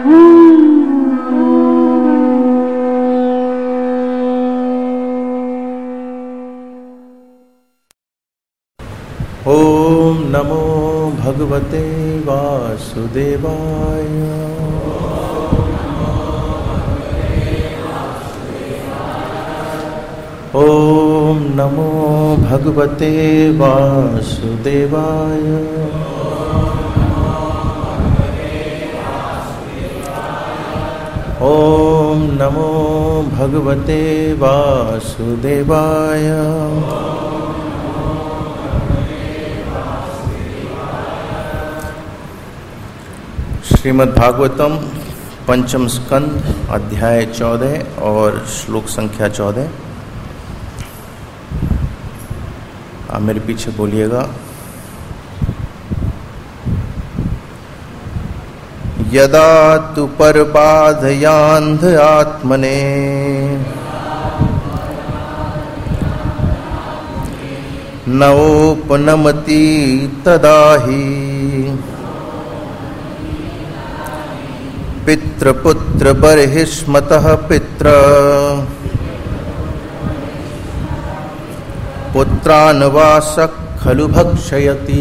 ओम नमो भगवते वासुदेवाय। ओम नमो भगवते वासुदेवाय। ओम नमो भगवते वासुदेवाय। श्रीमद्भागवतम पंचम स्कंद अध्याय 14 और श्लोक संख्या 14। आप मेरे पीछे बोलिएगा। यदा तु परबाधयान्ध आत्मने नवोपनमति तदा हि पितृपुत्र बर्हिष्मतः पित्र पुत्रान्वासक खलु भक्षयति।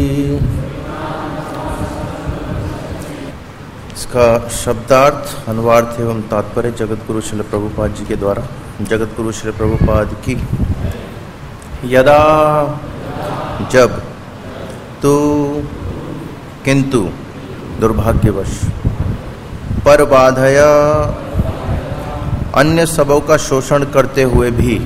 इसका शब्दार्थ, अनुवाद एवं तात्पर्य जगतगुरु श्रील प्रभुपाद जी के द्वारा। जगतगुरु श्रील प्रभुपाद की। यदा जब, तू किंतु, दुर्भाग्यवश, पर बाधया अन्य सबों का शोषण करते हुए भी,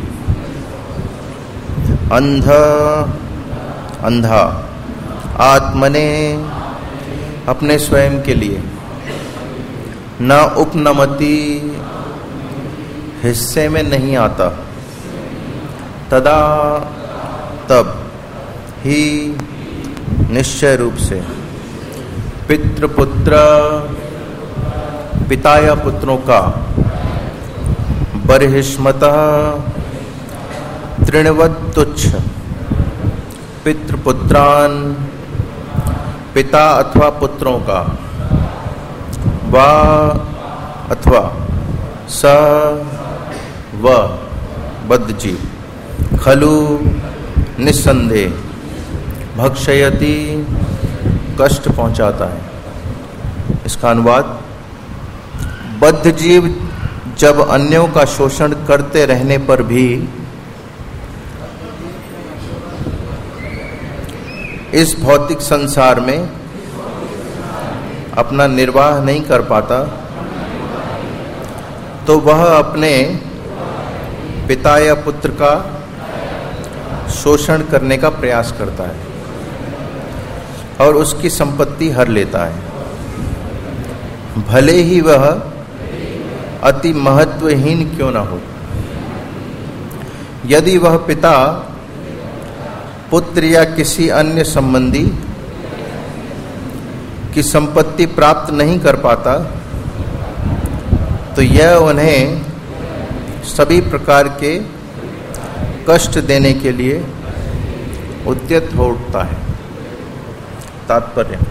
अंधा आत्मने अपने स्वयं के लिए, न उपनमति हिस्से में नहीं आता, तदा तब ही निश्चय रूप से पितृपुत्र पिता या पुत्रों का बर्हिष्मतः तृणवत् तुच्छ पितृपुत्रान पिता अथवा पुत्रों का वा अथवा स व बद्धजीव खलु निस्संदेह भक्षयति कष्ट पहुंचाता है। इसका अनुवाद, बद्ध जीव जब अन्यों का शोषण करते रहने पर भी इस भौतिक संसार में अपना निर्वाह नहीं कर पाता, तो वह अपने पिता या पुत्र का शोषण करने का प्रयास करता है और उसकी संपत्ति हर लेता है, भले ही वह अति महत्वहीन क्यों न हो। यदि वह पिता, पुत्र या किसी अन्य संबंधी की संपत्ति प्राप्त नहीं कर पाता, तो यह उन्हें सभी प्रकार के कष्ट देने के लिए उद्यत हो उठता है। तात्पर्य,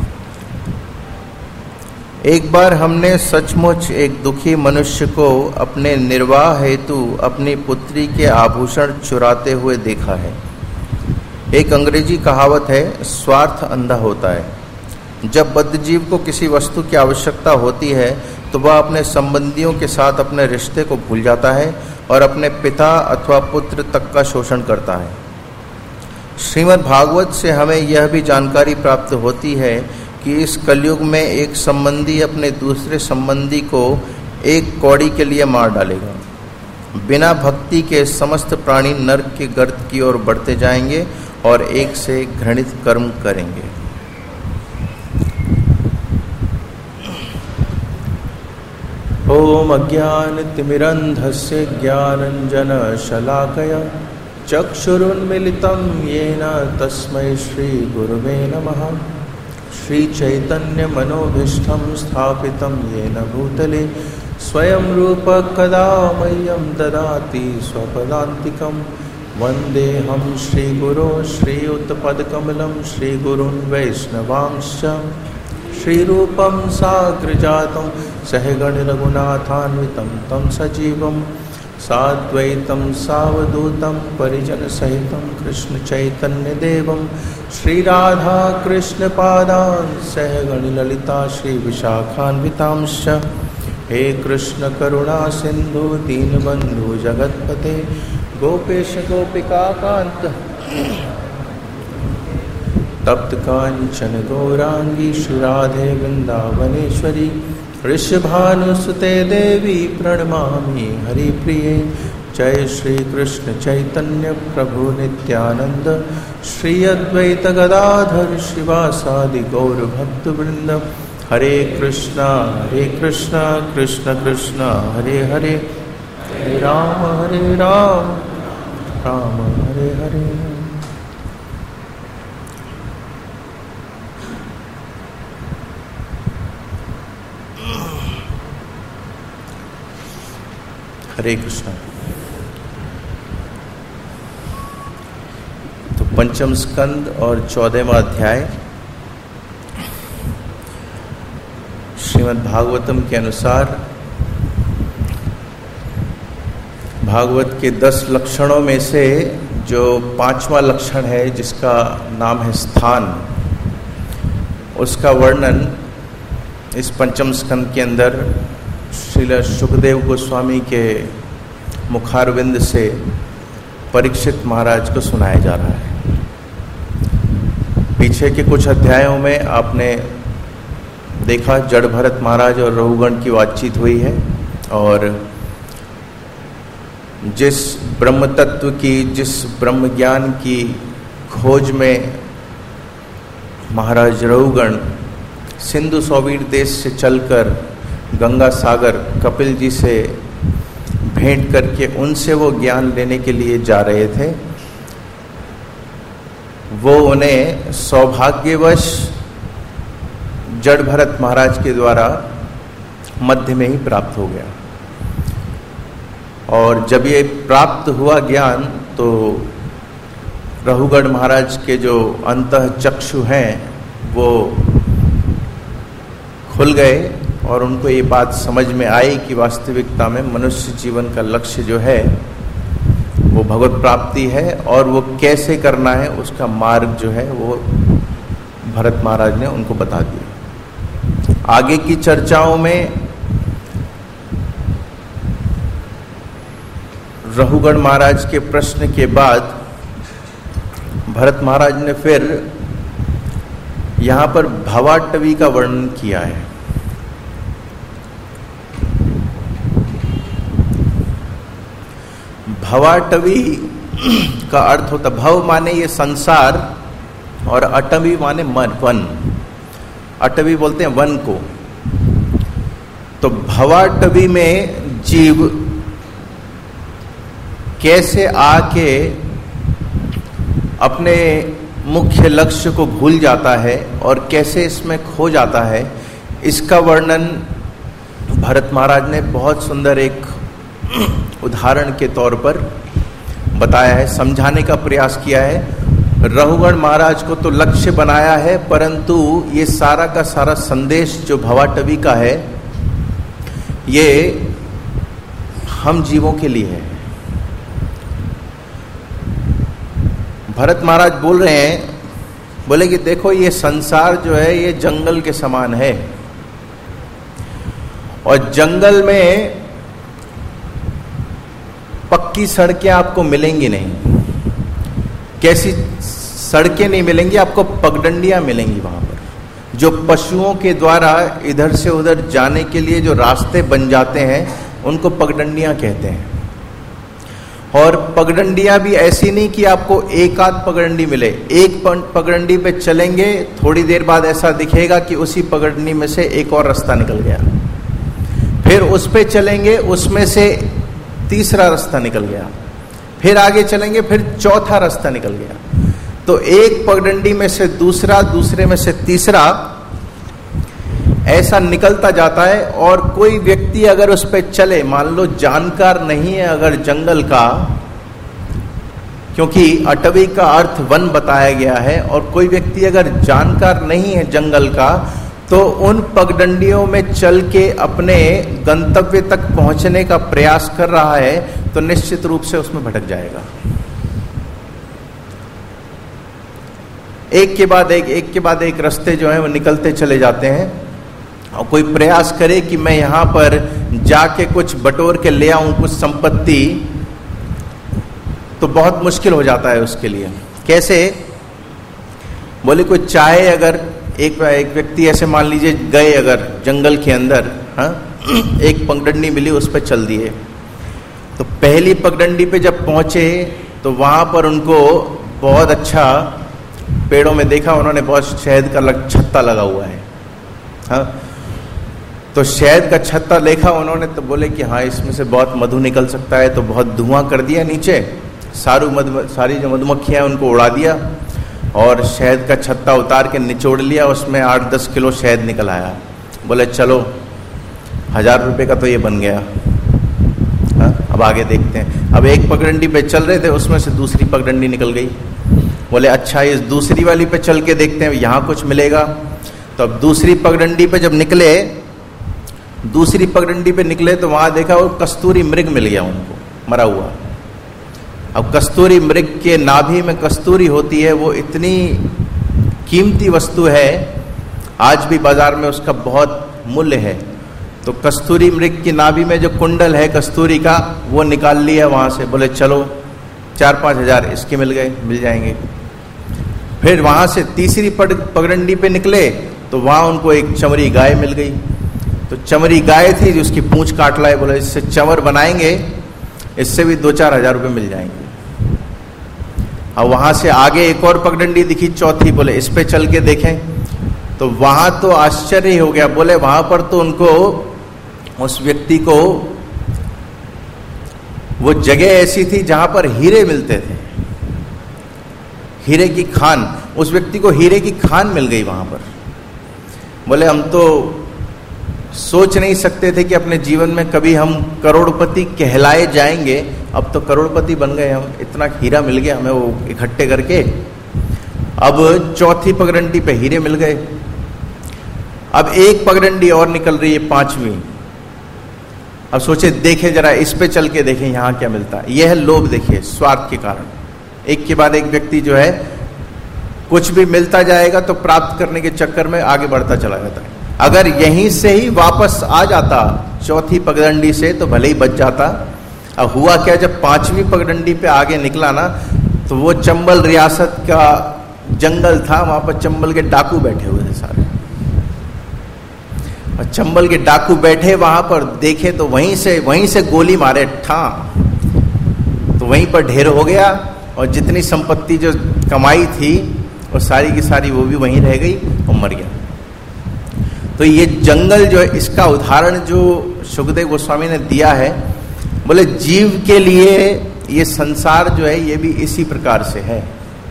एक बार हमने सचमुच एक दुखी मनुष्य को अपने निर्वाह हेतु अपनी पुत्री के आभूषण चुराते हुए देखा है। एक अंग्रेजी कहावत है, स्वार्थ अंधा होता है। जब बद्धजीव को किसी वस्तु की आवश्यकता होती है तो वह अपने संबंधियों के साथ अपने रिश्ते को भूल जाता है और अपने पिता अथवा पुत्र तक का शोषण करता है। श्रीमद् भागवत से हमें यह भी जानकारी प्राप्त होती है कि इस कलयुग में एक संबंधी अपने दूसरे संबंधी को एक कौड़ी के लिए मार डालेगा। बिना भक्ति के समस्त प्राणी नरक के गर्त की ओर बढ़ते जाएंगे और एक से घृणित कर्म करेंगे। ओम अज्ञानतिमिरन्धस्य ज्ञानञ्जनशलाकया चक्षुरुन्मीलितं येन तस्मै श्रीगुरुवे नमः। श्रीचैतन्यमनोभीष्टं स्थापितं येन भूतले स्वयं रूप कदा मह्यं ददाति स्वपदान्तिकं। वन्देऽहं श्रीगुरो श्रीयुतपदकमलं श्रीगुरुन् वैष्णवांश्च श्रीरूपं साग्रजातं सहगण रघुनाथान्वितं तं सजीवं साद्वैतं सावधूतं परिजनसहितं कृष्ण चैतन्य देवं श्रीराधा कृष्ण पादान् सहगण ललिता श्री विशाखान्वितांश्च। हे कृष्ण करुणा सिंधु दीनबंधु जगतपते गोपेश गोपिका कांत तप्त कांचन गौरांगी श्रीराधे वृंदावनेश्वरी वृषभानुसुते देवी प्रणमामि हरिप्रिये। जय श्री कृष्ण चैतन्य प्रभु नित्यानंद श्री अद्वैत गदाधर शिवासादि गौर भक्त वृंद। हरे कृष्णा कृष्ण कृष्ण हरे हरे, हरे राम राम हरे हरे। हरे कृष्ण। तो पंचम स्कंद और 14वां अध्याय श्रीमद् भागवतम के अनुसार भागवत के 10 लक्षणों में से जो 5वां लक्षण है जिसका नाम है स्थान, उसका वर्णन इस पंचम स्कंद के अंदर श्रील सुखदेव गोस्वामी के मुखारविंद से परीक्षित महाराज को सुनाया जा रहा है। पीछे के कुछ अध्यायों में आपने देखा जड़ भरत महाराज और रघुगण की बातचीत हुई है और जिस ब्रह्म तत्व की, जिस ब्रह्म ज्ञान की खोज में महाराज रघुगण सिंधु सौवीर देश से चलकर गंगा सागर कपिल जी से भेंट करके उनसे वो ज्ञान लेने के लिए जा रहे थे, वो उन्हें सौभाग्यवश जड़ भरत महाराज के द्वारा मध्य में ही प्राप्त हो गया। और जब ये प्राप्त हुआ ज्ञान तो रघुगण महाराज के जो अंतः चक्षु हैं वो खुल गए और उनको ये बात समझ में आई कि वास्तविकता में मनुष्य जीवन का लक्ष्य जो है वो भगवत प्राप्ति है और वो कैसे करना है उसका मार्ग जो है वो भरत महाराज ने उनको बता दिया। आगे की चर्चाओं में रघुगण महाराज के प्रश्न के बाद भरत महाराज ने फिर यहाँ पर भवाटवी का वर्णन किया है। भवाटवी का अर्थ होता, भव माने ये संसार और अटवी माने वन। अटवी बोलते हैं वन को। तो भवाटवी में जीव कैसे आके अपने मुख्य लक्ष्य को भूल जाता है और कैसे इसमें खो जाता है, इसका वर्णन भरत महाराज ने बहुत सुंदर एक उदाहरण के तौर पर बताया है, समझाने का प्रयास किया है। रघुगण महाराज को तो लक्ष्य बनाया है, परंतु ये सारा का सारा संदेश जो भवाटवी का है ये हम जीवों के लिए है। भरत महाराज बोल रहे हैं, बोले कि देखो ये संसार जो है ये जंगल के समान है और जंगल में पक्की सड़कें आपको मिलेंगी नहीं। कैसी सड़कें नहीं मिलेंगी, आपको पगडंडियां मिलेंगी वहां पर, जो पशुओं के द्वारा इधर से उधर जाने के लिए जो रास्ते बन जाते हैं उनको पगडंडियां कहते हैं। और पगडंडियां भी ऐसी नहीं कि आपको एक आध पगडंडी मिले, एक पगडंडी पे चलेंगे थोड़ी देर बाद ऐसा दिखेगा कि उसी पगडंडी में से एक और रास्ता निकल गया, फिर उस पे चलेंगे उसमें से तीसरा रास्ता निकल गया, फिर आगे चलेंगे फिर चौथा रास्ता निकल गया। तो एक पगडंडी में से दूसरा, दूसरे में से तीसरा, ऐसा निकलता जाता है। और कोई व्यक्ति अगर उस पे चले, मान लो जानकार नहीं है अगर जंगल का, क्योंकि अटवी का अर्थ वन बताया गया है, और कोई व्यक्ति अगर जानकार नहीं है जंगल का, तो उन पगडंडियों में चल के अपने गंतव्य तक पहुंचने का प्रयास कर रहा है तो निश्चित रूप से उसमें भटक जाएगा। एक के बाद एक रास्ते जो है वो निकलते चले जाते हैं, और कोई प्रयास करे कि मैं यहां पर जाके कुछ बटोर के ले आऊं कुछ संपत्ति, तो बहुत मुश्किल हो जाता है उसके लिए। कैसे? बोले कोई चाहे अगर एक व्यक्ति ऐसे मान लीजिए गए अगर जंगल के अंदर, एक पगडंडी मिली उस पर चल दिए, तो पहली पगडंडी पे जब पहुंचे तो वहां पर उनको बहुत अच्छा पेड़ों में देखा उन्होंने, बहुत शहद का छत्ता लगा हुआ है। हाँ, तो शहद का छत्ता देखा उन्होंने तो बोले कि हाँ इसमें से बहुत मधु निकल सकता है, तो बहुत धुआं कर दिया नीचे, सारी जो मधुमक्खियां उनको उड़ा दिया और शहद का छत्ता उतार के निचोड़ लिया, उसमें 8-10 किलो शहद निकल आया। बोले चलो 1000 रुपये का तो ये बन गया। हाँ, अब आगे देखते हैं। अब एक पगडंडी पे चल रहे थे, उसमें से दूसरी पगडंडी निकल गई। बोले अच्छा इस दूसरी वाली पे चल के देखते हैं यहाँ कुछ मिलेगा। तो अब दूसरी पगडंडी पे जब निकले, दूसरी पगडंडी पे निकले तो वहां देखा वो कस्तूरी मृग मिल गया उनको, मरा हुआ। अब कस्तूरी मृग के नाभि में कस्तूरी होती है, वो इतनी कीमती वस्तु है, आज भी बाजार में उसका बहुत मूल्य है। तो कस्तूरी मृग की नाभि में जो कुंडल है कस्तूरी का, वो निकाल लिया वहां से। बोले चलो 4-5 हजार इसके मिल जाएंगे। फिर वहां से तीसरी पगडंडी पे निकले तो वहां उनको एक चमरी गाय मिल गई। तो चमरी गाय थी जो उसकी पूंछ काट लाए, बोले इससे चंवर बनाएंगे, इससे भी 2-4 हजार रुपये मिल जाएंगे। अब वहां से आगे एक और पगडंडी दिखी चौथी, बोले इस पे चल के देखें, तो वहां तो आश्चर्य हो गया। बोले वहां पर तो उनको, उस व्यक्ति को वो जगह ऐसी थी जहां पर हीरे मिलते थे, हीरे की खान, उस व्यक्ति को हीरे की खान मिल गई वहां पर। बोले हम तो सोच नहीं सकते थे कि अपने जीवन में कभी हम करोड़पति कहलाए जाएंगे, अब तो करोड़पति बन गए हम, इतना हीरा मिल गया हमें वो इकट्ठे करके। अब चौथी पगडंडी पे हीरे मिल गए। अब एक पगडंडी और निकल रही है, 5वीं। अब सोचे देखें जरा इस पे चल के देखें यहां क्या मिलता है। यह है लोभ, देखिए स्वार्थ के कारण एक के बाद एक व्यक्ति जो है कुछ भी मिलता जाएगा तो प्राप्त करने के चक्कर में आगे बढ़ता चला जाता है। अगर यहीं से ही वापस आ जाता चौथी पगडंडी से तो भले ही बच जाता। अब हुआ क्या, जब 5वीं पगडंडी पे आगे निकला ना, तो वो चंबल रियासत का जंगल था, वहां पर चंबल के डाकू बैठे हुए थे सारे। और चंबल के डाकू बैठे वहां पर, देखे तो वहीं से गोली मारे ठा, तो वहीं पर ढेर हो गया। और जितनी संपत्ति जो कमाई थी वो सारी की सारी वो भी वहीं रह गई और मर गया। तो ये जंगल जो है, इसका उदाहरण जो सुखदेव गोस्वामी ने दिया है, बोले जीव के लिए ये संसार जो है ये भी इसी प्रकार से है।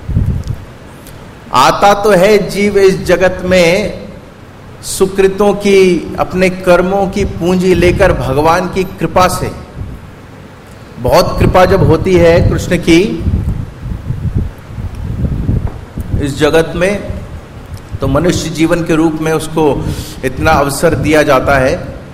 आता तो है जीव इस जगत में सुकृतों की, अपने कर्मों की पूंजी लेकर भगवान की कृपा से। बहुत कृपा जब होती है कृष्ण की इस जगत में, तो मनुष्य जीवन के रूप में उसको इतना अवसर दिया जाता है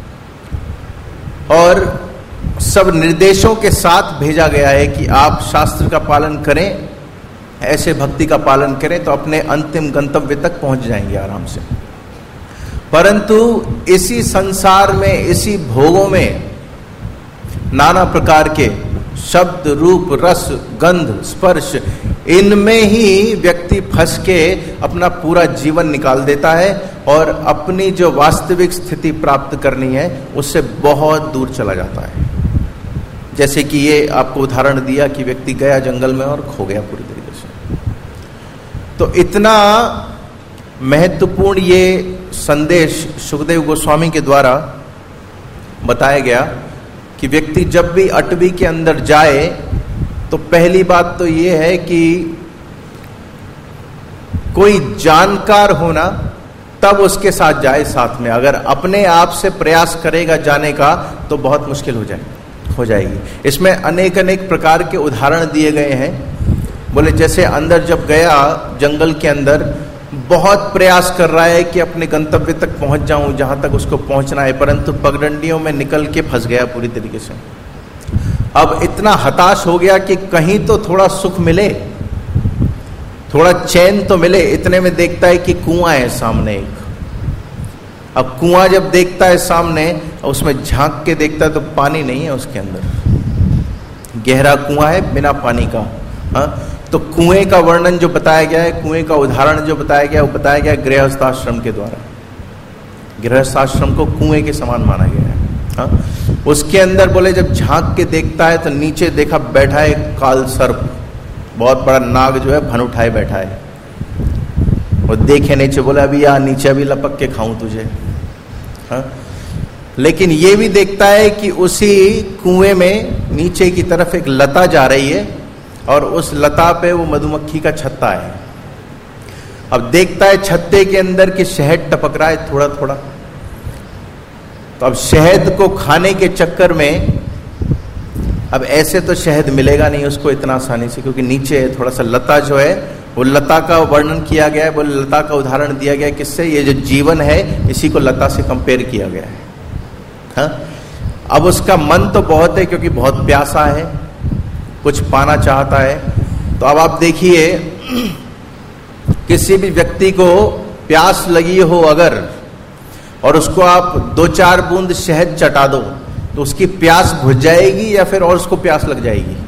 और सब निर्देशों के साथ भेजा गया है कि आप शास्त्र का पालन करें, ऐसे भक्ति का पालन करें तो अपने अंतिम गंतव्य तक पहुंच जाएंगे आराम से। परंतु इसी संसार में, इसी भोगों में नाना प्रकार के शब्द, रूप, रस, गंध, स्पर्श, इनमें ही व्यक्ति फंस के अपना पूरा जीवन निकाल देता है और अपनी जो वास्तविक स्थिति प्राप्त करनी है उससे बहुत दूर चला जाता है। जैसे कि ये आपको उदाहरण दिया कि व्यक्ति गया जंगल में और खो गया पूरी तरीके से। तो इतना महत्वपूर्ण ये संदेश सुखदेव गोस्वामी के द्वारा बताया गया कि व्यक्ति जब भी अटवी के अंदर जाए तो पहली बात तो ये है कि कोई जानकार होना, तब उसके साथ जाए साथ में। अगर अपने आप से प्रयास करेगा जाने का तो बहुत मुश्किल हो जाएगी। इसमें अनेक अनेक प्रकार के उदाहरण दिए गए हैं। बोले जैसे अंदर जब गया जंगल के अंदर, बहुत प्रयास कर रहा है कि अपने गंतव्य तक पहुंच जाऊं जहां तक उसको पहुंचना है, परंतु पगडंडियों में निकल के फंस गया पूरी तरीके से। अब इतना हताश हो गया कि कहीं तो थोड़ा सुख मिले, थोड़ा चैन तो मिले। इतने में देखता है कि कुआं है सामने एक। अब कुआं जब देखता है सामने, उसमें झांक के देखता है तो पानी नहीं है उसके अंदर, गहरा कुआं है बिना पानी का। हाँ, तो कुएं का वर्णन जो बताया गया है, कुएं का उदाहरण जो बताया गया, वो बताया गया गृहस्थाश्रम के द्वारा। गृहस्थाश्रम को कुएं के समान माना गया है। हाँ, उसके अंदर बोले जब झांक के देखता है तो नीचे देखा बैठा है काल सर्प, बहुत बड़ा नाग जो है भन उठाए बैठा है। वो देखे नीचे, बोला अभी या नीचे अभी लपक के खाऊं तुझे। हाँ, लेकिन ये भी देखता है कि उसी कुएं में नीचे की तरफ एक लता जा रही है और उस लता पे वो मधुमक्खी का छत्ता है। अब देखता है छत्ते के अंदर कि शहद टपक रहा है थोड़ा थोड़ा। तो अब शहद को खाने के चक्कर में, अब ऐसे तो शहद मिलेगा नहीं उसको इतना आसानी से, क्योंकि नीचे थोड़ा सा लता जो है, वो लता का वर्णन किया गया है, वो लता का उदाहरण दिया गया है। किससे? ये जो जीवन है इसी को लता से कंपेयर किया गया है। हाँ? अब उसका मन तो बहुत है क्योंकि बहुत प्यासा है, कुछ पाना चाहता है। तो अब आप देखिए, किसी भी व्यक्ति को प्यास लगी हो अगर, और उसको आप 2-4 बूंद शहद चटा दो, तो उसकी प्यास बुझ जाएगी या फिर और उसको प्यास लग जाएगी?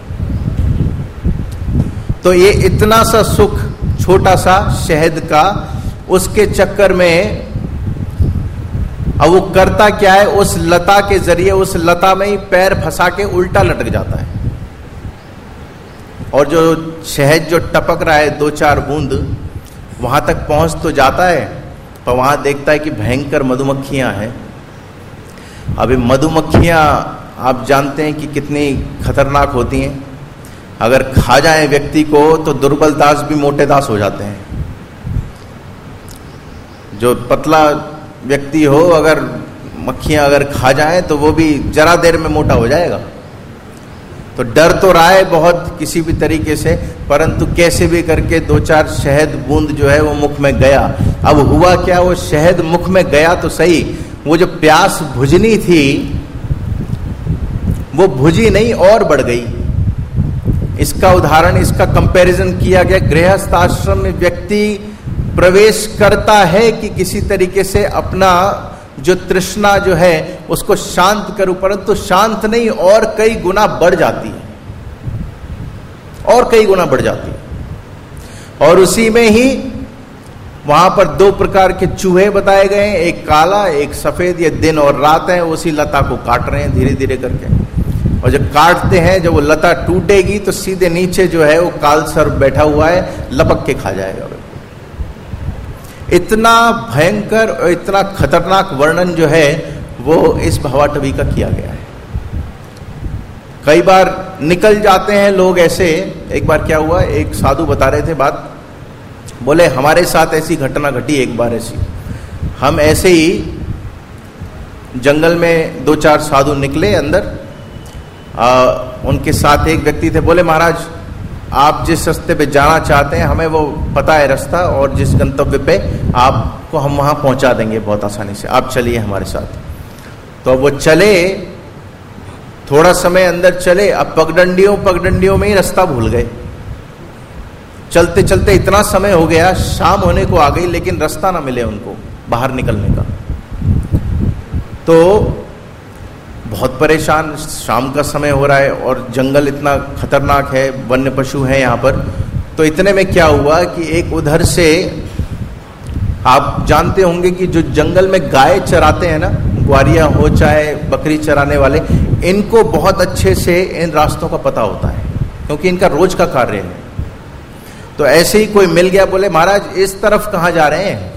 तो ये इतना सा सुख छोटा सा शहद का, उसके चक्कर में अब वो करता क्या है, उस लता के जरिए उस लता में ही पैर फंसा के उल्टा लटक जाता है। और जो शहद जो टपक रहा है 2-4 बूंद, वहां तक पहुंच तो जाता है, पर वहां देखता है कि भयंकर मधुमक्खियां हैं। अभी मधुमक्खियां आप जानते हैं कि कितनी खतरनाक होती हैं। अगर खा जाए व्यक्ति को तो दुर्बल दास भी मोटे दास हो जाते हैं। जो पतला व्यक्ति हो, अगर मक्खियां अगर खा जाए तो वो भी जरा देर में मोटा हो जाएगा। तो डर तो रहा है बहुत किसी भी तरीके से, परंतु कैसे भी करके 2-4 शहद बूंद जो है वो मुख में गया। अब हुआ क्या, वो शहद मुख में गया तो सही, वो जो प्यास बुझनी थी वो बुझी नहीं और बढ़ गई। इसका उदाहरण, इसका कंपैरिजन किया गया। गृहस्थ आश्रम में व्यक्ति प्रवेश करता है कि किसी तरीके से अपना जो तृष्णा जो है उसको शांत करूं, परंतु शांत नहीं, और कई गुना बढ़ जाती है, और कई गुना बढ़ जाती है। और उसी में ही वहां पर 2 प्रकार के चूहे बताए गए हैं, एक काला एक सफेद। ये दिन और रात है, उसी लता को काट रहे हैं धीरे धीरे करके। और जब काटते हैं, जब वो लता टूटेगी तो सीधे नीचे जो है वो काल सर्प बैठा हुआ है, लपक के खा जाएगा। इतना भयंकर और इतना खतरनाक वर्णन जो है वो इस भवाटवी का किया गया है। कई बार निकल जाते हैं लोग ऐसे। एक बार क्या हुआ, एक साधु बता रहे थे बात, बोले हमारे साथ ऐसी घटना घटी एक बार ऐसी। हम ऐसे ही जंगल में 2-4 साधु निकले अंदर, उनके साथ एक व्यक्ति थे। बोले महाराज आप जिस रास्ते पे जाना चाहते हैं हमें वो पता है रास्ता, और जिस गंतव्य पे आपको हम वहां पहुंचा देंगे बहुत आसानी से, आप चलिए हमारे साथ। तो वो चले, थोड़ा समय अंदर चले, अब पगडंडियों में ही रास्ता भूल गए। चलते चलते इतना समय हो गया, शाम होने को आ गई, लेकिन रास्ता ना मिले उनको बाहर निकलने का। तो बहुत परेशान, शाम का समय हो रहा है और जंगल इतना खतरनाक है, वन्य पशु हैं यहाँ पर। तो इतने में क्या हुआ कि एक उधर से, आप जानते होंगे कि जो जंगल में गाय चराते हैं ना, ग्वारिया हो चाहे बकरी चराने वाले, इनको बहुत अच्छे से इन रास्तों का पता होता है क्योंकि इनका रोज का कार्य है। तो ऐसे ही कोई मिल गया, बोले महाराज इस तरफ कहाँ जा रहे हैं?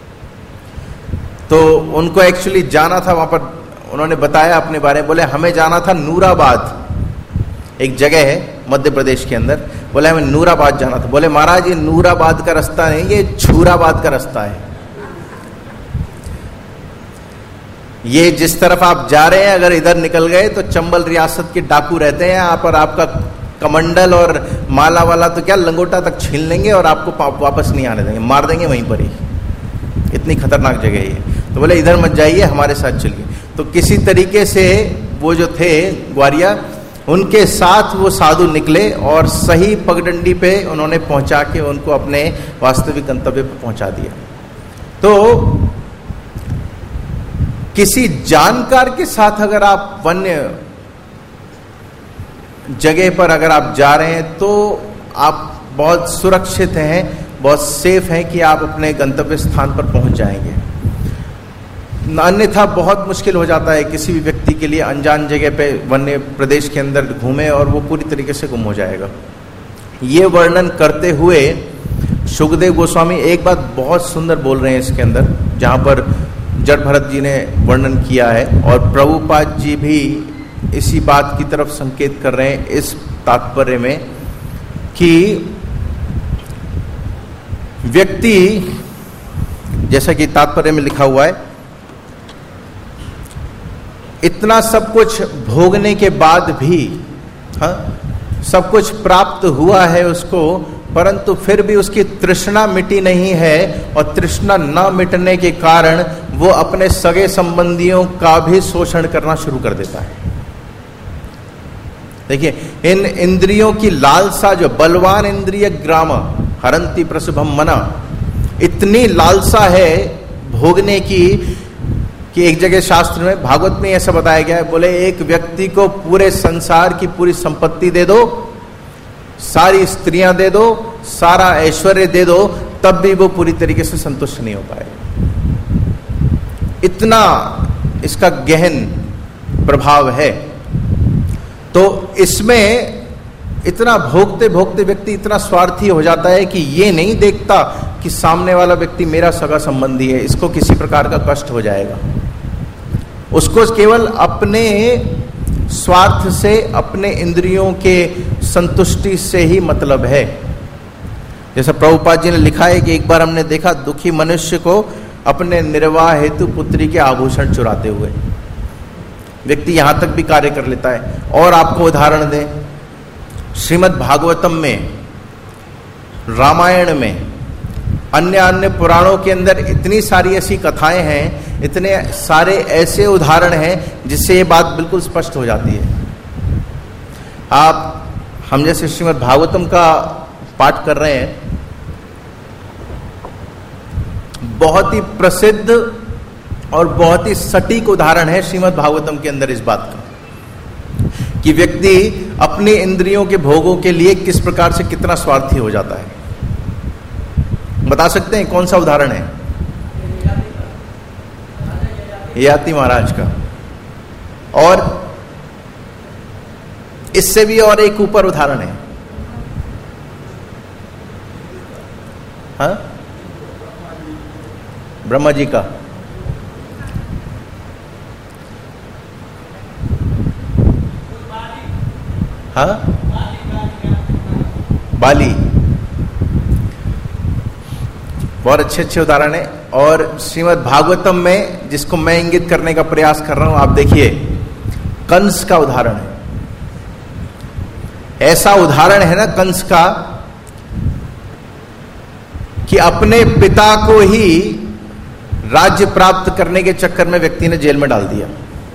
तो उनको एक्चुअली जाना था वहां पर, उन्होंने बताया अपने बारे में। बोले हमें जाना था नूराबाद, एक जगह है मध्य प्रदेश के अंदर। बोले हमें नूराबाद जाना था। बोले महाराज ये नूराबाद का रास्ता नहीं, ये छूराबाद का रास्ता है। ये जिस तरफ आप जा रहे हैं, अगर इधर निकल गए तो चंबल रियासत के डाकू रहते हैं यहाँ पर, आपका कमंडल और माला वाला तो क्या लंगोटा तक छीन लेंगे और आपको वापस नहीं आने देंगे, मार देंगे वहीं पर ही। इतनी खतरनाक जगह है। तो बोले इधर मत जाइए, हमारे साथ चलिए। तो किसी तरीके से वो जो थे ग्वारिया, उनके साथ वो साधु निकले और सही पगडंडी पे उन्होंने पहुंचा के उनको अपने वास्तविक गंतव्य पे पहुंचा दिया। तो किसी जानकार के साथ अगर आप वन्य जगह पर अगर आप जा रहे हैं तो आप बहुत सुरक्षित हैं, बहुत सेफ हैं कि आप अपने गंतव्य स्थान पर पहुंच जाएंगे। अन्यथा बहुत मुश्किल हो जाता है किसी भी व्यक्ति के लिए अनजान जगह पे वन्य प्रदेश के अंदर घूमे और वो पूरी तरीके से गुम हो जाएगा। ये वर्णन करते हुए शुकदेव गोस्वामी एक बात बहुत सुंदर बोल रहे हैं इसके अंदर, जहां पर जड़ भरत जी ने वर्णन किया है और प्रभुपाद जी भी इसी बात की तरफ संकेत कर रहे हैं इस तात्पर्य में कि व्यक्ति, जैसा कि तात्पर्य में लिखा हुआ है, इतना सब कुछ भोगने के बाद भी, सब कुछ प्राप्त हुआ है उसको, परंतु फिर भी उसकी तृष्णा मिटी नहीं है और तृष्णा न मिटने के कारण वो अपने सगे संबंधियों का भी शोषण करना शुरू कर देता है। देखिए, इन इंद्रियों की लालसा, जो बलवान इंद्रिय ग्राम हरंती प्रसुभम मना, इतनी लालसा है भोगने की कि एक जगह शास्त्र में, भागवत में ऐसा बताया गया है, बोले एक व्यक्ति को पूरे संसार की पूरी संपत्ति दे दो, सारी स्त्रियां दे दो, सारा ऐश्वर्य दे दो, तब भी वो पूरी तरीके से संतुष्ट नहीं हो पाएगा। इतना इसका गहन प्रभाव है। तो इसमें इतना भोगते भोगते व्यक्ति इतना स्वार्थी हो जाता है कि ये नहीं देखता कि सामने वाला व्यक्ति मेरा सगा संबंधी है, इसको किसी प्रकार का कष्ट हो जाएगा। उसको केवल अपने स्वार्थ से, अपने इंद्रियों के संतुष्टि से ही मतलब है। जैसा प्रभुपाद जी ने लिखा है कि एक बार हमने देखा दुखी मनुष्य को अपने निर्वाह हेतु पुत्री के आभूषण चुराते हुए। व्यक्ति यहां तक भी कार्य कर लेता है। और आपको उदाहरण दें, श्रीमद् भागवतम में, रामायण में, अन्य पुराणों के अंदर इतनी सारी ऐसी कथाएं हैं, इतने सारे ऐसे उदाहरण हैं जिससे ये बात बिल्कुल स्पष्ट हो जाती है। हम जैसे श्रीमद् भागवतम का पाठ कर रहे हैं, बहुत ही प्रसिद्ध और बहुत ही सटीक उदाहरण है श्रीमद् भागवतम के अंदर इस बात का कि व्यक्ति अपने इंद्रियों के भोगों के लिए किस प्रकार से कितना स्वार्थी हो जाता है। बता सकते हैं कौन सा उदाहरण है? ययाति महाराज का। और इससे भी और एक ऊपर उदाहरण है, हाँ, ब्रह्मा जी का। हाँ, बाली। बहुत अच्छे अच्छे उदाहरण है। और श्रीमद् भागवतम में, जिसको मैं इंगित करने का प्रयास कर रहा हूं, आप देखिए, कंस का उदाहरण है। ऐसा उदाहरण है ना कंस का कि अपने पिता को ही राज्य प्राप्त करने के चक्कर में व्यक्ति ने जेल में डाल दिया।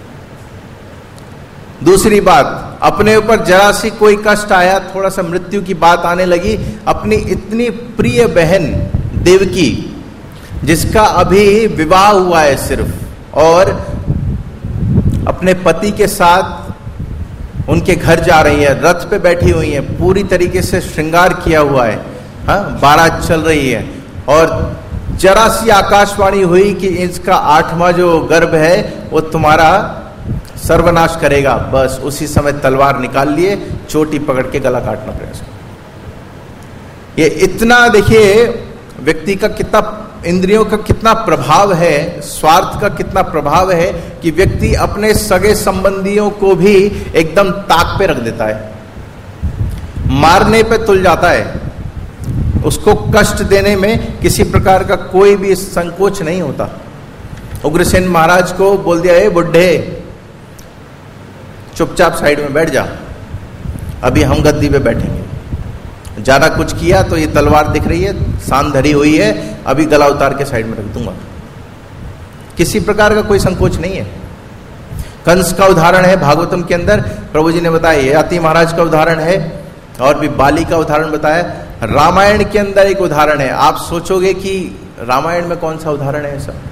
दूसरी बात, अपने ऊपर जरा सी कोई कष्ट आया, थोड़ा सा मृत्यु की बात आने लगी, अपनी इतनी प्रिय बहन देवकी, जिसका अभी विवाह हुआ है सिर्फ, और अपने पति के साथ उनके घर जा रही है, रथ पे बैठी हुई है, पूरी तरीके से श्रृंगार किया हुआ है, हाँ, बारात चल रही है, और जरा सी आकाशवाणी हुई कि इसका 8वां जो गर्भ है वो तुम्हारा सर्वनाश करेगा। बस उसी समय तलवार निकाल लिए, चोटी पकड़ के गला काटना प्रयास। ये इतना देखिए व्यक्ति का कितना, इंद्रियों का कितना प्रभाव है, स्वार्थ का कितना प्रभाव है कि व्यक्ति अपने सगे संबंधियों को भी एकदम ताक पे रख देता है, मारने पे तुल जाता है, उसको कष्ट देने में किसी प्रकार का कोई भी संकोच नहीं होता। उग्रसेन महाराज को बोल दिया, ए बुढ़े, चुपचाप साइड में बैठ जा, अभी हम गद्दी पे बैठेंगे। ज्यादा कुछ किया तो ये तलवार दिख रही है, सान धरी हुई है, अभी गला उतार के साइड में रख दूंगा। किसी प्रकार का कोई संकोच नहीं है। कंस का उदाहरण है भागवतम के अंदर, प्रभु जी ने बताया। ययाति महाराज का उदाहरण है, और भी बाली का उदाहरण बताया। रामायण के अंदर एक उदाहरण है। आप सोचोगे कि रामायण में कौन सा उदाहरण है ऐसा,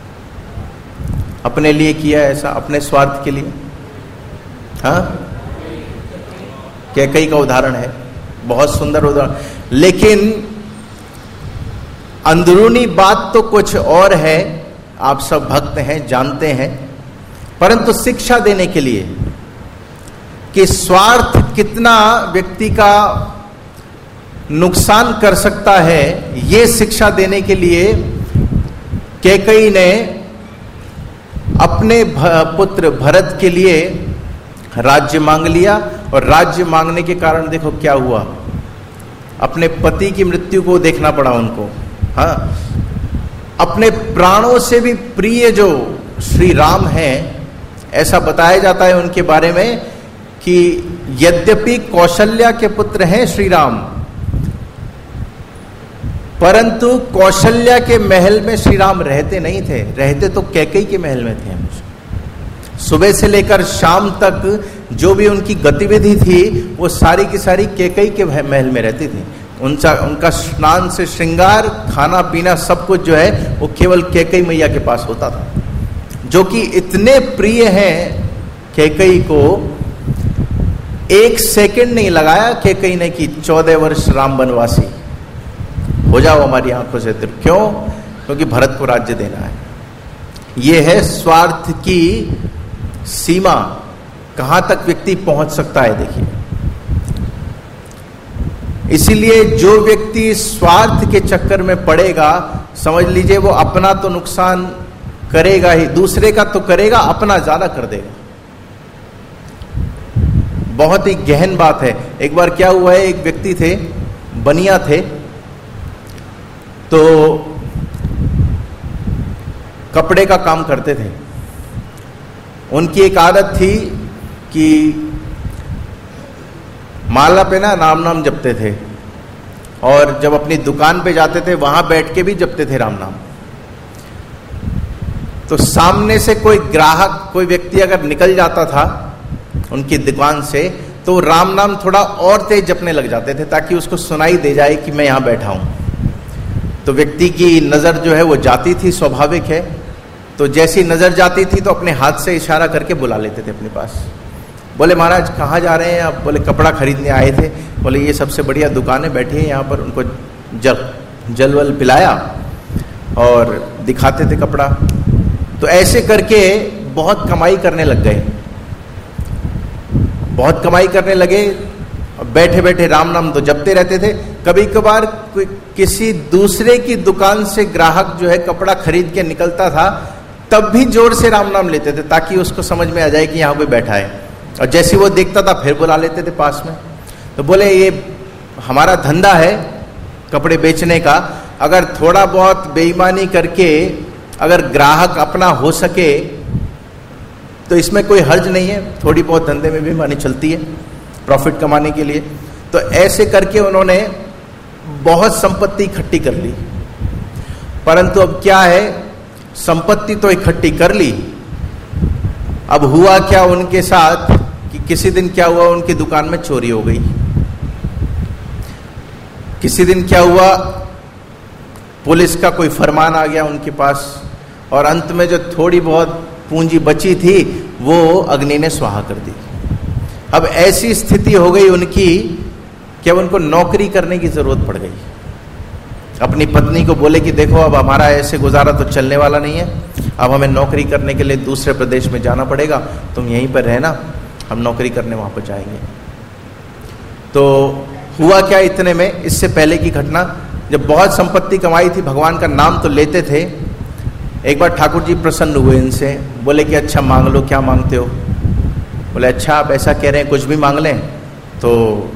अपने लिए किया है ऐसा, अपने स्वार्थ के लिए? हाँ, कैकेयी का उदाहरण है, बहुत सुंदर उदाहरण। लेकिन अंदरूनी बात तो कुछ और है, आप सब भक्त हैं, जानते हैं। परंतु शिक्षा देने के लिए कि स्वार्थ कितना व्यक्ति का नुकसान कर सकता है, ये शिक्षा देने के लिए कैकेयी ने अपने पुत्र भरत के लिए राज्य मांग लिया। और राज्य मांगने के कारण देखो क्या हुआ, अपने पति की मृत्यु को देखना पड़ा उनको। हाँ, अपने प्राणों से भी प्रिय जो श्री राम हैं, ऐसा बताया जाता है उनके बारे में कि यद्यपि कौशल्या के पुत्र हैं श्री राम, परंतु कौशल्या के महल में श्री राम रहते नहीं थे, रहते तो कैकेयी के महल में थे हमेशा। सुबह से लेकर शाम तक जो भी उनकी गतिविधि थी वो सारी की सारी कैकेयी के महल में रहती थी। उनका स्नान से श्रृंगार, खाना पीना सब कुछ जो है वो केवल कैकेयी मैया के पास होता था, जो कि इतने प्रिय हैं कैकेयी को। एक सेकंड नहीं लगाया कैकेयी ने कि 14 वर्ष राम वनवासी हो जाओ हमारी आंखों से दूर। क्यों? क्योंकि भरत को राज्य देना है। यह है स्वार्थ की सीमा, कहां तक व्यक्ति पहुंच सकता है। देखिए, इसीलिए जो व्यक्ति स्वार्थ के चक्कर में पड़ेगा, समझ लीजिए वो अपना तो नुकसान करेगा ही, दूसरे का तो करेगा, अपना ज्यादा कर देगा। बहुत ही गहन बात है। एक बार क्या हुआ है, एक व्यक्ति थे, बनिया थे, तो कपड़े का काम करते थे। उनकी एक आदत थी कि माला पे ना राम नाम जपते थे, और जब अपनी दुकान पे जाते थे वहां बैठ के भी जपते थे राम नाम। तो सामने से कोई ग्राहक, कोई व्यक्ति अगर निकल जाता था उनकी दुकान से, तो राम नाम थोड़ा और तेज जपने लग जाते थे ताकि उसको सुनाई दे जाए कि मैं यहां बैठा हूं। तो व्यक्ति की नजर जो है वो जाती थी, स्वाभाविक है। तो जैसी नजर जाती थी तो अपने हाथ से इशारा करके बुला लेते थे अपने पास। बोले महाराज कहाँ जा रहे हैं आप? बोले कपड़ा खरीदने आए थे। बोले ये सबसे बढ़िया दुकान है, बैठिए यहाँ पर। उनको जलवल पिलाया और दिखाते थे कपड़ा। तो ऐसे करके बहुत कमाई करने लग गए, बहुत कमाई करने लगे। बैठे बैठे राम नाम तो जपते रहते थे। कभी कभार किसी दूसरे की दुकान से ग्राहक जो है कपड़ा खरीद के निकलता था, तब भी जोर से राम नाम लेते थे ताकि उसको समझ में आ जाए कि यहाँ कोई बैठा है। और जैसे वो देखता था फिर बुला लेते थे पास में। तो बोले ये हमारा धंधा है कपड़े बेचने का, अगर थोड़ा बहुत बेईमानी करके अगर ग्राहक अपना हो सके तो इसमें कोई हर्ज नहीं है। थोड़ी बहुत धंधे में बेईमानी चलती है प्रॉफिट कमाने के लिए। तो ऐसे करके उन्होंने बहुत संपत्ति इकट्ठी कर ली। परंतु अब क्या है, संपत्ति तो इकट्ठी कर ली, अब हुआ क्या उनके साथ कि किसी दिन क्या हुआ, उनकी दुकान में चोरी हो गई। किसी दिन क्या हुआ, पुलिस का कोई फरमान आ गया उनके पास, और अंत में जो थोड़ी बहुत पूंजी बची थी वो अग्नि ने स्वाहा कर दी। अब ऐसी स्थिति हो गई उनकी कि अब उनको नौकरी करने की जरूरत पड़ गई। अपनी पत्नी को बोले कि देखो अब हमारा ऐसे गुजारा तो चलने वाला नहीं है, अब हमें नौकरी करने के लिए दूसरे प्रदेश में जाना पड़ेगा, तुम यहीं पर रहना, हम नौकरी करने वहां पर जाएंगे। तो हुआ क्या इतने में, इससे पहले की घटना, जब बहुत संपत्ति कमाई थी, भगवान का नाम तो लेते थे। एक बार ठाकुर जी प्रसन्न हुए इनसे, बोले कि अच्छा मांग लो, क्या मांगते हो? बोले अच्छा आप ऐसा कह रहे हैं कुछ भी मांग लें? तो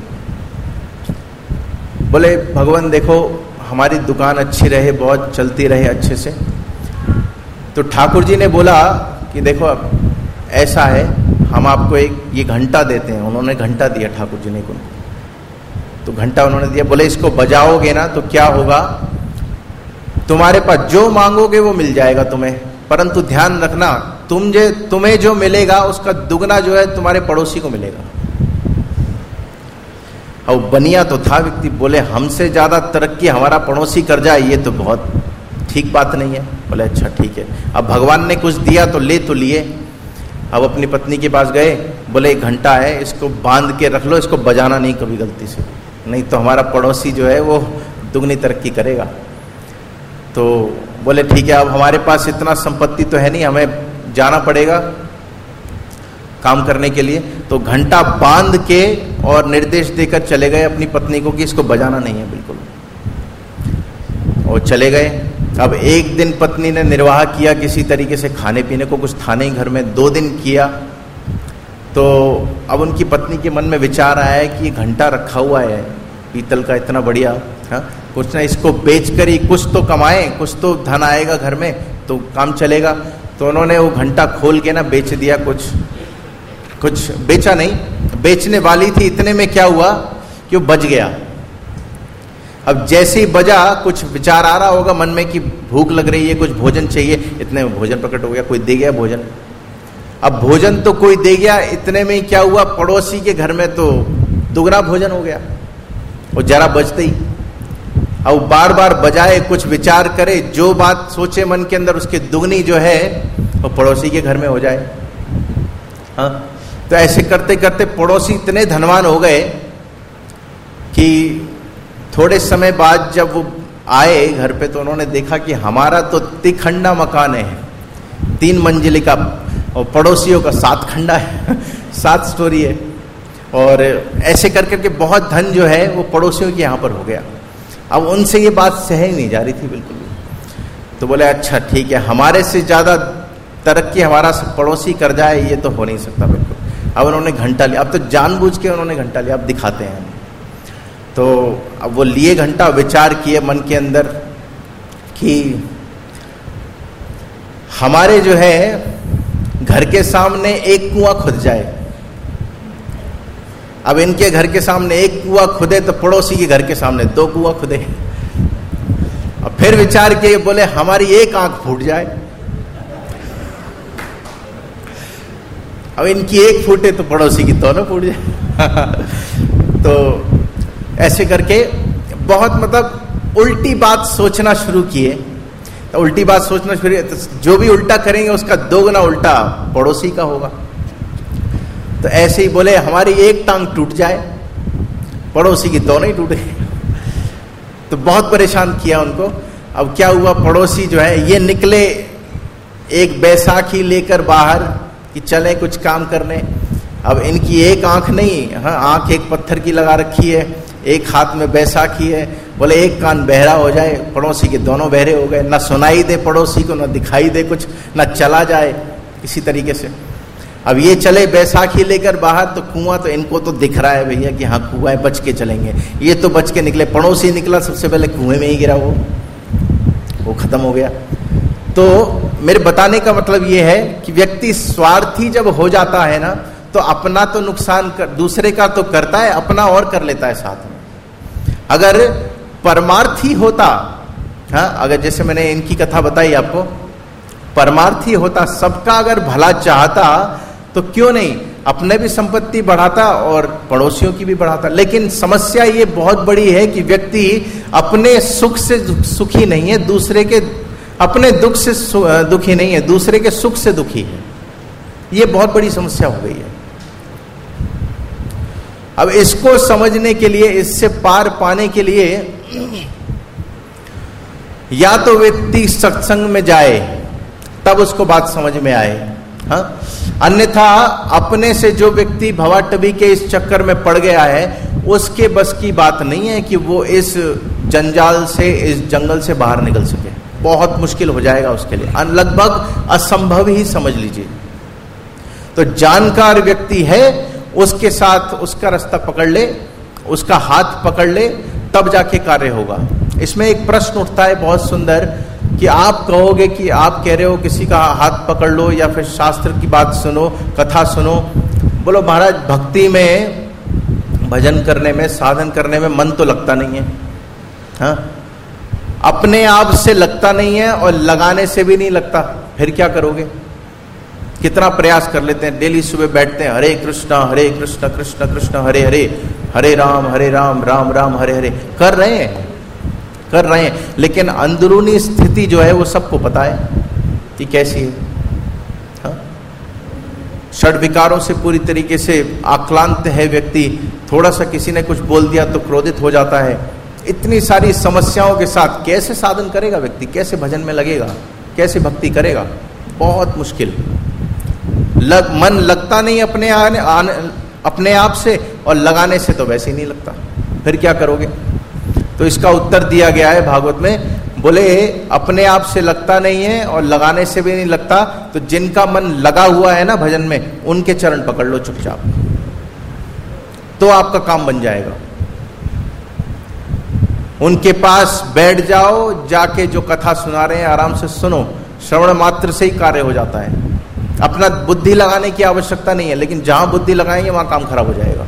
बोले भगवान देखो हमारी दुकान अच्छी रहे, बहुत चलती रहे अच्छे से। तो ठाकुर जी ने बोला कि देखो अब ऐसा है हम आपको एक ये घंटा देते हैं। उन्होंने घंटा दिया ठाकुर जी ने को, तो घंटा उन्होंने दिया, बोले इसको बजाओगे ना तो क्या होगा, तुम्हारे पास जो मांगोगे वो मिल जाएगा तुम्हें, परंतु ध्यान रखना तुम्हें जो मिलेगा उसका दुगना जो है तुम्हारे पड़ोसी को मिलेगा। और बनिया तो था व्यक्ति, बोले हमसे ज्यादा तरक्की हमारा पड़ोसी कर जाए ये तो बहुत ठीक बात नहीं है। बोले अच्छा ठीक है, अब भगवान ने कुछ दिया तो लिए। अब अपनी पत्नी के पास गए, बोले एक घंटा है, इसको बांध के रख लो, इसको बजाना नहीं कभी गलती से, नहीं तो हमारा पड़ोसी जो है वो दुगनी तरक्की करेगा। तो बोले ठीक है, अब हमारे पास इतना संपत्ति तो है नहीं, हमें जाना पड़ेगा काम करने के लिए। तो घंटा बांध के और निर्देश देकर चले गए अपनी पत्नी को कि इसको बजाना नहीं है बिल्कुल, और चले गए। अब एक दिन पत्नी ने निर्वाह किया किसी तरीके से, खाने पीने को कुछ था नहीं घर में, 2 दिन किया। तो अब उनकी पत्नी के मन में विचार आया है कि ये घंटा रखा हुआ है पीतल का इतना बढ़िया, हाँ कुछ ना इसको बेच कर ही कुछ तो कमाए, कुछ तो धन आएगा घर में तो काम चलेगा। तो उन्होंने वो घंटा खोल के ना बेच दिया, कुछ बेचा नहीं, बेचने वाली थी, इतने में क्या हुआ कि वो बज गया। अब जैसे ही बजा, कुछ विचार आ रहा होगा मन में कि भूख लग रही है, कुछ भोजन चाहिए, इतने में भोजन प्रकट हो गया, कोई दे गया भोजन। अब भोजन तो कोई दे गया, इतने में ही क्या हुआ, पड़ोसी के घर में तो दुगना भोजन हो गया, और जरा बजते ही। अब बार बार बजाए, कुछ विचार करे, जो बात सोचे मन के अंदर उसके दुगनी जो है वो पड़ोसी के घर में हो जाए। हाँ, तो ऐसे करते करते पड़ोसी इतने धनवान हो गए कि थोड़े समय बाद जब वो आए घर पे तो उन्होंने देखा कि हमारा तो तिखंडा मकान है, 3 मंजिली का, और पड़ोसियों का 7 खंडा है, 7 स्टोरी है। और ऐसे कर करके बहुत धन जो है वो पड़ोसियों के यहाँ पर हो गया। अब उनसे ये बात सह ही नहीं जा रही थी बिल्कुल भी। तो बोले अच्छा ठीक है, हमारे से ज्यादा तरक्की हमारा पड़ोसी कर जाए ये तो हो नहीं सकता बिल्कुल। अब उन्होंने घंटा लिया, अब तो जानबूझ के उन्होंने घंटा लिया, अब दिखाते हैं। तो अब वो लिए घंटा, विचार किए मन के अंदर कि हमारे जो है घर के सामने एक कुआं खुद जाए। अब इनके घर के सामने एक कुआं खुदे तो पड़ोसी के घर के सामने 2 कुआं खुदे। अब फिर विचार किए, बोले हमारी एक आंख फूट जाए। अब इनकी एक फूटे तो पड़ोसी की दोनों फूट जाए। तो ऐसे करके बहुत मतलब उल्टी बात सोचना शुरू किए। तो उल्टी बात सोचना शुरू किए तो जो भी उल्टा करेंगे उसका 2 गुना उल्टा पड़ोसी का होगा। तो ऐसे ही बोले हमारी एक टांग टूट जाए, पड़ोसी की दोनों ही टूटे। तो बहुत परेशान किया उनको। अब क्या हुआ, पड़ोसी जो है ये निकले एक बैसाखी लेकर बाहर कि चले कुछ काम करने। अब इनकी एक आंख नहीं, हाँ आंख एक पत्थर की लगा रखी है, एक हाथ में बैसाखी है। बोले एक कान बहरा हो जाए, पड़ोसी के दोनों बहरे हो गए, ना सुनाई दे पड़ोसी को, ना दिखाई दे कुछ, ना चला जाए किसी तरीके से। अब ये चले बैसाखी लेकर बाहर, तो कुआं तो इनको तो दिख रहा है भैया कि हाँ कुआं है, बच के चलेंगे। ये तो बच के निकले, पड़ोसी निकला सबसे पहले कुएं में ही गिरा, वो खत्म हो गया। तो मेरे बताने का मतलब ये है कि व्यक्ति स्वार्थी जब हो जाता है ना, तो अपना तो नुकसान कर, दूसरे का तो करता है, अपना और कर लेता है साथ में। अगर परमार्थी होता, हाँ अगर जैसे मैंने इनकी कथा बताई आपको, परमार्थी होता, सबका अगर भला चाहता, तो क्यों नहीं अपने भी संपत्ति बढ़ाता और पड़ोसियों की भी बढ़ाता। लेकिन समस्या ये बहुत बड़ी है कि व्यक्ति अपने सुख से सुखी नहीं है, दूसरे के अपने दुख से दुखी नहीं है, दूसरे के सुख से दुखी है। ये बहुत बड़ी समस्या हो गई है। अब इसको समझने के लिए, इससे पार पाने के लिए या तो व्यक्ति सत्संग में जाए तब उसको बात समझ में आए, हाँ अन्यथा अपने से जो व्यक्ति भवाटबी के इस चक्कर में पड़ गया है उसके बस की बात नहीं है कि वो इस जंजाल से, इस जंगल से बाहर निकल सके। बहुत मुश्किल हो जाएगा उसके लिए, लगभग असंभव ही समझ लीजिए। तो जानकार व्यक्ति है, उसके साथ उसका रास्ता पकड़ ले, उसका हाथ पकड़ ले, तब जाके कार्य होगा। इसमें एक प्रश्न उठता है बहुत सुंदर कि आप कहोगे कि आप कह रहे हो किसी का हाथ पकड़ लो या फिर शास्त्र की बात सुनो, कथा सुनो। बोलो महाराज, भक्ति में, भजन करने में, साधन करने में मन तो लगता नहीं है। हाँ, अपने आप से लगता नहीं है और लगाने से भी नहीं लगता, फिर क्या करोगे? कितना प्रयास कर लेते हैं, डेली सुबह बैठते हैं, हरे कृष्ण कृष्ण कृष्ण हरे हरे, हरे राम राम राम हरे हरे, कर रहे हैं, लेकिन अंदरूनी स्थिति जो है वो सबको पता है कि कैसी है। हाँ? षड विकारों से पूरी तरीके से आक्रांत है व्यक्ति, थोड़ा सा किसी ने कुछ बोल दिया तो क्रोधित हो जाता है। इतनी सारी समस्याओं के साथ कैसे साधन करेगा व्यक्ति, कैसे भजन में लगेगा, कैसे भक्ति करेगा? बहुत मुश्किल। मन लगता नहीं अपने आप से, और लगाने से तो वैसे ही नहीं लगता, फिर क्या करोगे? तो इसका उत्तर दिया गया है भागवत में, बोले अपने आप से लगता नहीं है और लगाने से भी नहीं लगता, तो जिनका मन लगा हुआ है ना भजन में, उनके चरण पकड़ लो चुपचाप, तो आपका काम बन जाएगा। उनके पास बैठ जाओ, जाके जो कथा सुना रहे हैं आराम से सुनो, श्रवण मात्र से ही कार्य हो जाता है। अपना बुद्धि लगाने की आवश्यकता नहीं है, लेकिन जहां बुद्धि लगाएंगे वहां काम खराब हो जाएगा।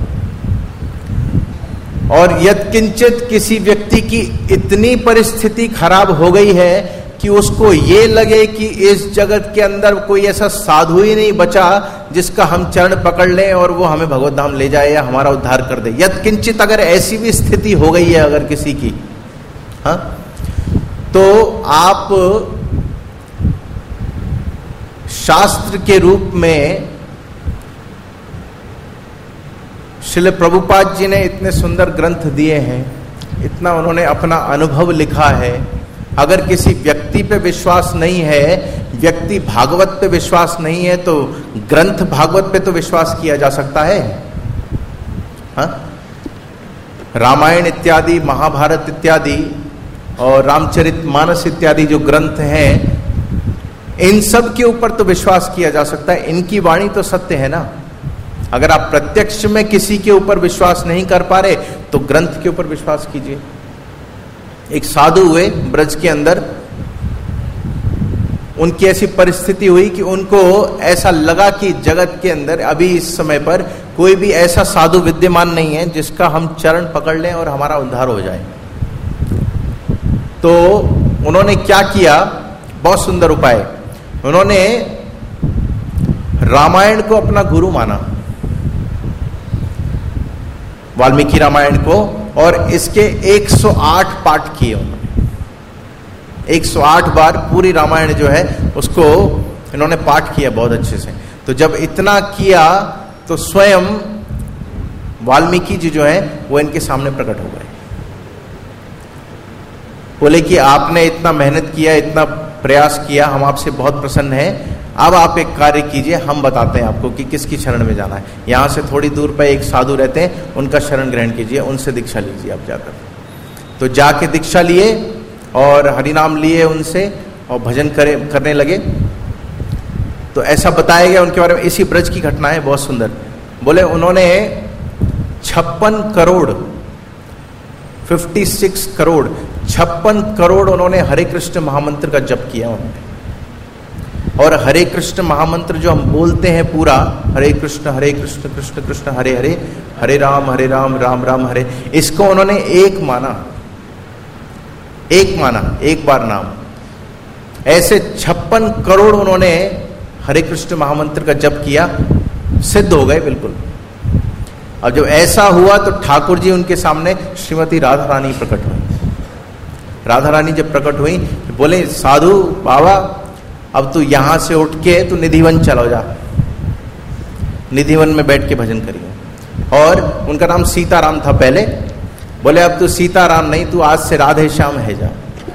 और यत्किंचित किसी व्यक्ति की इतनी परिस्थिति खराब हो गई है कि उसको ये लगे कि इस जगत के अंदर कोई ऐसा साधु ही नहीं बचा जिसका हम चरण पकड़ लें और वो हमें भगवत धाम ले जाए या हमारा उद्धार कर दे। यत्किंचित अगर ऐसी भी स्थिति हो गई है अगर किसी की, हाँ, तो आप शास्त्र के रूप में श्रील प्रभुपाद जी ने इतने सुंदर ग्रंथ दिए हैं, इतना उन्होंने अपना अनुभव लिखा है। अगर किसी व्यक्ति पे विश्वास नहीं है, व्यक्ति भागवत पे विश्वास नहीं है, तो ग्रंथ भागवत पे तो विश्वास किया जा सकता है। हाँ? रामायण इत्यादि, महाभारत इत्यादि और रामचरितमानस इत्यादि जो ग्रंथ हैं, इन सब के ऊपर तो विश्वास किया जा सकता है। इनकी वाणी तो सत्य है ना। अगर आप प्रत्यक्ष में किसी के ऊपर विश्वास नहीं कर पा रहे तो ग्रंथ के ऊपर विश्वास कीजिए। एक साधु हुए ब्रज के अंदर, उनकी ऐसी परिस्थिति हुई कि उनको ऐसा लगा कि जगत के अंदर अभी इस समय पर कोई भी ऐसा साधु विद्यमान नहीं है जिसका हम चरण पकड़ लें और हमारा उद्धार हो जाए। तो उन्होंने क्या किया, बहुत सुंदर उपाय। उन्होंने रामायण को अपना गुरु माना, वाल्मीकि रामायण को, और इसके 108 पाठ किए उन्होंने। 108 बार पूरी रामायण जो है उसको इन्होंने पाठ किया बहुत अच्छे से। तो जब इतना किया तो स्वयं वाल्मीकि जी जो है वो इनके सामने प्रकट हो गए। बोले कि आपने इतना मेहनत किया, इतना प्रयास किया, हम आपसे बहुत प्रसन्न हैं। अब आप एक कार्य कीजिए, हम बताते हैं आपको कि किसकी शरण में जाना है। यहाँ से थोड़ी दूर पर एक साधु रहते हैं, उनका शरण ग्रहण कीजिए, उनसे दीक्षा लीजिए आप जाकर। तो जाके दीक्षा लिए और हरिनाम लिए उनसे और भजन करने लगे। तो ऐसा बताया गया उनके बारे में, इसी ब्रज की घटना है, बहुत सुंदर। बोले उन्होंने 56 करोड़ उन्होंने हरे कृष्ण महामंत्र का जप किया उन्होंने। और हरे कृष्ण महामंत्र जो हम बोलते हैं पूरा, हरे कृष्ण कृष्ण कृष्ण हरे हरे, हरे राम राम राम हरे, इसको उन्होंने एक माना, एक बार नाम। ऐसे 56 करोड़ उन्होंने हरे कृष्ण महामंत्र का जप किया, सिद्ध हो गए बिल्कुल। अब जब ऐसा हुआ तो ठाकुर जी उनके सामने श्रीमती राधा रानी प्रकट हुई। राधा रानी जब प्रकट हुई बोले, साधु बाबा अब तू यहां से उठ के तू निधिवन चलो जा, निधिवन में बैठ के भजन करिए। और उनका नाम सीताराम था पहले। बोले अब तू सीताराम नहीं, तू आज से राधे श्याम है जा।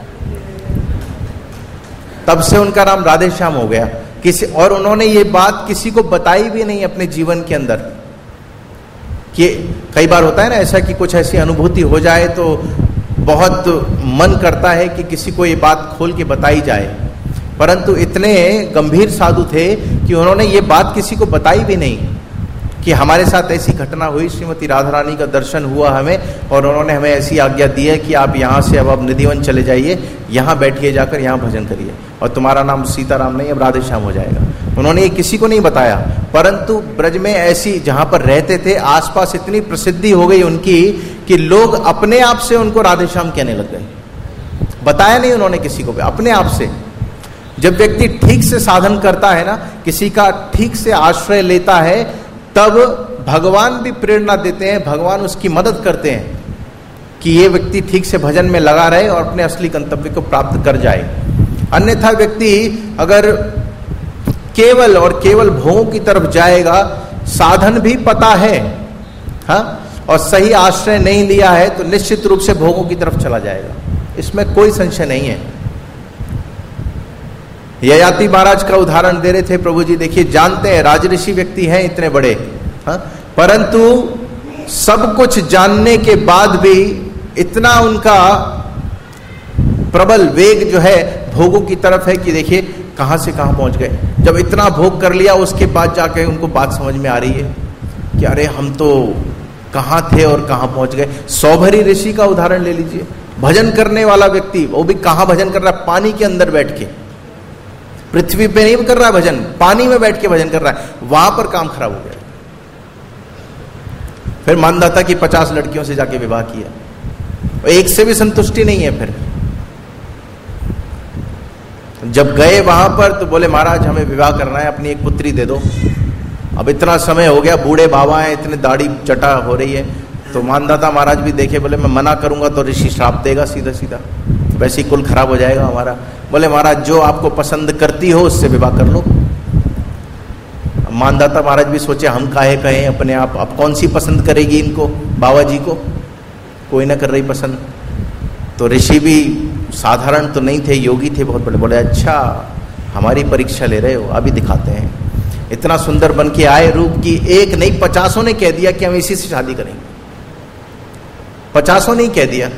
तब से उनका नाम राधे श्याम हो गया। किसी और उन्होंने ये बात किसी को बताई भी नहीं अपने जीवन के अंदर। कि कई बार होता है ना ऐसा कि कुछ ऐसी अनुभूति हो जाए तो बहुत मन करता है कि किसी को ये बात खोल के बताई जाए, परंतु इतने गंभीर साधु थे कि उन्होंने ये बात किसी को बताई भी नहीं कि हमारे साथ ऐसी घटना हुई, श्रीमती राधा रानी का दर्शन हुआ हमें और उन्होंने हमें ऐसी आज्ञा दी है कि आप यहाँ से अब निधिवन चले जाइए, यहाँ बैठिए, जाकर यहाँ भजन करिए और तुम्हारा नाम सीताराम नहीं अब राधे श्याम हो जाएगा। उन्होंने ये किसी को नहीं बताया, परंतु ब्रज में ऐसी जहाँ पर रहते थे आसपास इतनी प्रसिद्धि हो गई उनकी कि लोग अपने आप से उनको राधे श्याम कहने लग गए। बताया नहीं उन्होंने किसी को भी, अपने आप से। जब व्यक्ति ठीक से साधन करता है ना, किसी का ठीक से आश्रय लेता है, तब भगवान भी प्रेरणा देते हैं, भगवान उसकी मदद करते हैं कि ये व्यक्ति ठीक से भजन में लगा रहे और अपने असली गंतव्य को प्राप्त कर जाए। अन्यथा व्यक्ति अगर केवल और केवल भोगों की तरफ जाएगा, साधन भी पता है हाँ, और सही आश्रय नहीं लिया है, तो निश्चित रूप से भोगों की तरफ चला जाएगा, इसमें कोई संशय नहीं है। ययाति महाराज का उदाहरण दे रहे थे प्रभु जी। देखिए, जानते हैं राजऋषि व्यक्ति हैं इतने बड़े हाँ, परंतु सब कुछ जानने के बाद भी इतना उनका प्रबल वेग जो है भोगों की तरफ है कि देखिए कहां से कहां पहुंच गए। जब इतना भोग कर लिया उसके बाद जाके उनको बात समझ में आ रही है कि अरे हम तो कहां थे और कहां पहुंच गए। सौभरी ऋषि का उदाहरण ले लीजिए, भजन करने वाला व्यक्ति, वो भी कहां भजन कर रहा है, पानी के अंदर बैठ के, पृथ्वी पे नहीं कर रहा है भजन, पानी में बैठ के भजन कर रहा है, वहां पर काम खराब हो गया। फिर मानदाता की 50 लड़कियों से जाके विवाह किया, एक से भी संतुष्टि नहीं है। फिर जब गए वहां पर तो बोले महाराज हमें विवाह करना है, अपनी एक पुत्री दे दो। अब इतना समय हो गया, बूढ़े बाबा हैं, इतने दाढ़ी चटा हो रही है, तो मानदाता महाराज भी देखे, बोले मैं मना करूंगा तो ऋषि श्राप देगा सीधा सीधा, वैसे ही कुल खराब हो जाएगा हमारा। बोले महाराज जो आपको पसंद करती हो उससे विवाह कर लो। मानदाता महाराज भी सोचे हम काहे कहें अपने आप, अब कौन सी पसंद करेगी इनको, बाबा जी को कोई ना कर रही पसंद। तो ऋषि भी साधारण तो नहीं थे, योगी थे बहुत बड़े। बोले अच्छा हमारी परीक्षा ले रहे हो, अभी दिखाते हैं। इतना सुंदर बन के आए रूप की, एक नहीं 50 ने कह दिया कि हम इसी से शादी करेंगे। 50 ने ही कह दिया।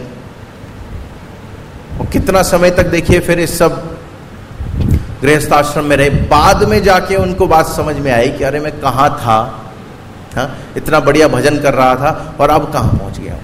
और कितना समय तक देखिए फिर इस सब गृहस्थ आश्रम में रहे। बाद में जाके उनको बात समझ में आई कि अरे मैं कहाँ था हाँ, इतना बढ़िया भजन कर रहा था और अब कहाँ पहुंच गया।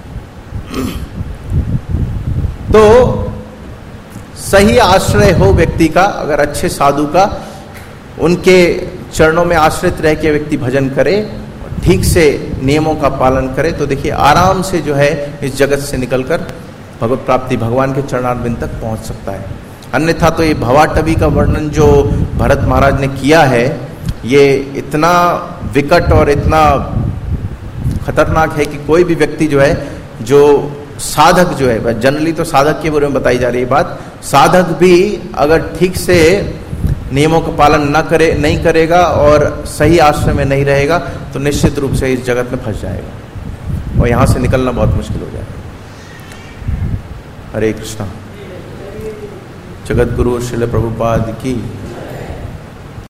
तो सही आश्रय हो व्यक्ति का, अगर अच्छे साधु का, उनके चरणों में आश्रित रह के व्यक्ति भजन करे, ठीक से नियमों का पालन करे, तो देखिए आराम से जो है इस जगत से निकलकर भगवत प्राप्ति, भगवान के चरणारविंद तक पहुंच सकता है। अन्यथा तो ये भवाटवी का वर्णन जो भरत महाराज ने किया है, ये इतना विकट और इतना खतरनाक है कि कोई भी व्यक्ति जो है, जो साधक जो है, जनरली तो साधक के बारे में बताई जा रही है बात, साधक भी अगर ठीक से नियमों का पालन नहीं करेगा और सही आश्रय में नहीं रहेगा तो निश्चित रूप से इस जगत में फंस जाएगा और यहां से निकलना बहुत मुश्किल हो जाएगा। हरे कृष्णा। जगत गुरु श्रील प्रभुपाद की